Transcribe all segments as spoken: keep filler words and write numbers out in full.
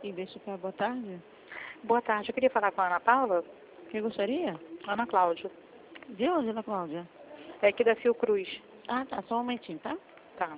Investigar, boa tarde. Boa tarde, eu queria falar com a Ana Paula. Quem gostaria? Ana Cláudia. De onde, Ana Cláudia? É aqui da Fiocruz. Ah, tá, só um momentinho, tá? Tá.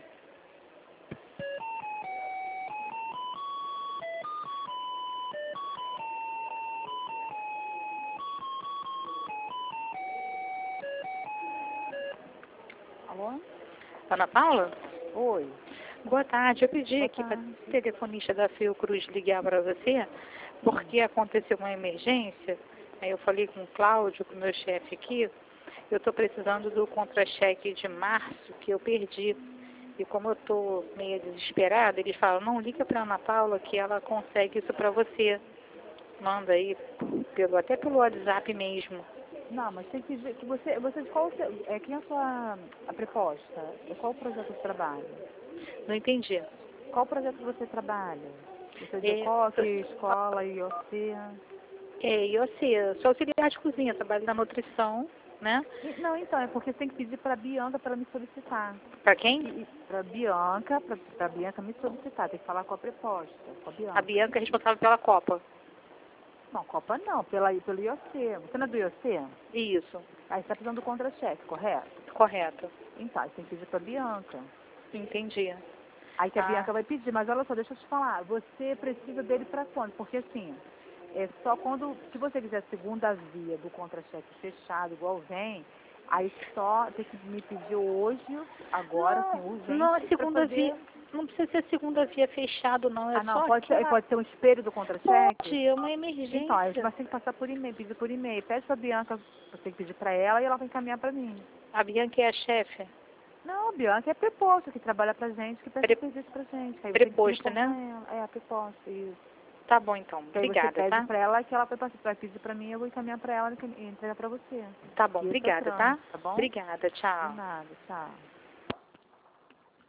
Alô? Ana Paula? Oi. Boa tarde, eu pedi Boa aqui para tarde. o telefonista da Fiocruz ligar para você, porque aconteceu uma emergência. Aí eu falei com o Cláudio, com o meu chefe aqui, eu estou precisando do contra-cheque de março que eu perdi. E como eu estou meio desesperada, eles falam, não, liga para a Ana Paula que ela consegue isso para você. Manda aí, pelo, até pelo WhatsApp mesmo. Não, mas tem que ver que você, você de qual seu- é quem é a sua a proposta? É qual o projeto de trabalho? Não entendi. Qual projeto você trabalha? Você é de É, ECOC, escola, I O C? é, eu sei, eu sou auxiliar de cozinha, trabalho na nutrição, né? E- Não, então, é porque você tem que pedir para a Bianca para me solicitar. Para quem? Para a Bianca, para a Bianca me solicitar, tem que falar com a proposta, com a A Bianca. Bianca é responsável pela Copa. Não, Copa não, pela, pelo I O C. Você não é do I O C? Isso, Aí você está precisando do contra-cheque, correto? correto. Então, aí você tem que pedir para a Bianca. Entendi. Aí que a Ah, Bianca vai pedir, mas olha só, deixa eu te falar, você precisa dele para quando? Porque assim, é só quando, se você quiser a segunda via do contra-cheque fechado, igual vem, aí só tem que me pedir hoje, agora, assim, não, não, a urgente, para segunda via, poder... não precisa ser a segunda via fechado, não, é Ah, não, só pode ser, aquela... pode ser um espelho do contra-cheque? Pode, é uma Então, aí emergência. você tem que passar por e-mail, pedir por e-mail. Pede pra Bianca, você tem que pedir pra ela e ela vai encaminhar pra mim. A Bianca é a chefe. Não, a Bianca é preposto, que trabalha pra gente, que presta Pre- serviço pra gente. Aí você tem que pedir Preposto, pra né? ela. É, a preposto, isso. Tá bom, então. Que aí você Obrigada, pede tá? pra ela que ela vai, passar- vai pedir pra mim, eu vou encaminhar pra ela e entregar pra você. Tá bom, E esse é o obrigada, tá? trâmite, tá bom? Obrigada, De tchau. nada, tchau.